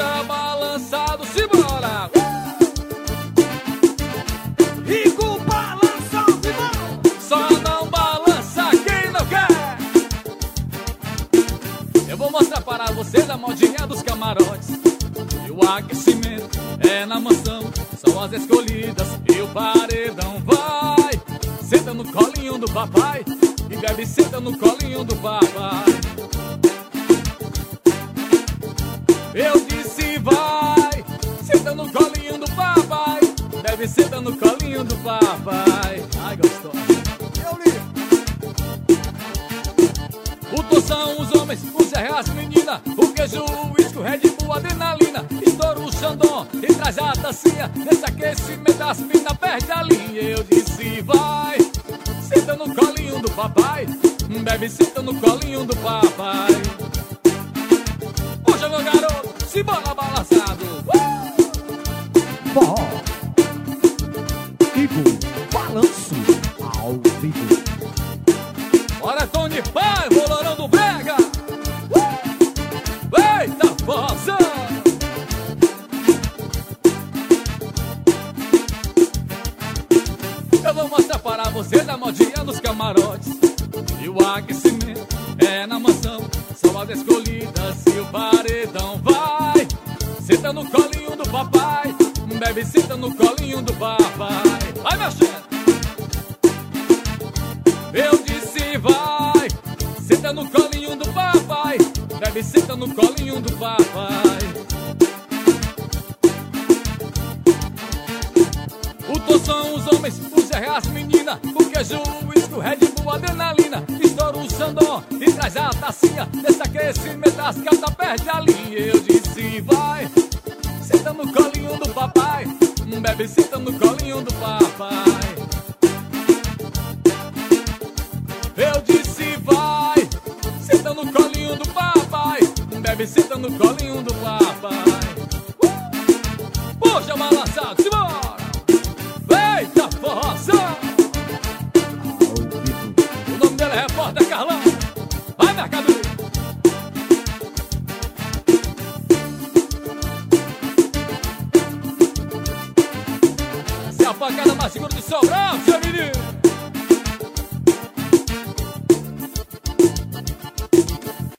Puxa balançado, simbora! Rico balança, simbora! Só não balança quem não quer. Eu vou mostrar para vocês a modinha dos camarotes. E o aquecimento é na mansão, são as escolhidas e o paredão vai. Senta no colinho do papai e bebe, senta no colinho do papai. Eu disse vai, senta no colinho do papai, bebe, senta no colinho do papai. Ai, gostosa. Eu li. O tom são os homens, os Zé as meninas, o queijo, o uísque, o Red Bull, adrenalina. Estoura o Xandão e traz a tacinha, nesse aquecimento as minas perde a linha. Eu disse vai, senta no colinho do papai, bebe, senta no colinho do papai. Puxa meu garoto, simbora balançado. Forró. Rico balanço ao vivo. Bora Tony Pai, bolorão do Brega. Eita força! Eu vou mostrar para vocês a modinha dos camarotes. E o aquecimento é na mansão, são as escolhidas e o paredão vai. Senta no colinho do papai, bebe, senta no colinho do papai. Vai mexendo. Eu disse vai, senta no colinho do papai, bebe, senta no colinho do papai. O tom são os homens, os Zé as meninas, o queijo, o uísque, o Red Bull, adrenalina. Estoura o Xandão e traz a tacinha, nesse aquecimento as cartas perde a linha. Eu disse vai, senta no colinho do papai, bebe, senta no colinho do papai. Eu disse vai, senta no colinho do papai, bebe, senta no colinho do papai. Puxa balançado, simbora! Eita força! O nome dele é Repórter Carlão. Vai, mercadoria! Essa é a pancada mais segura de Sobral.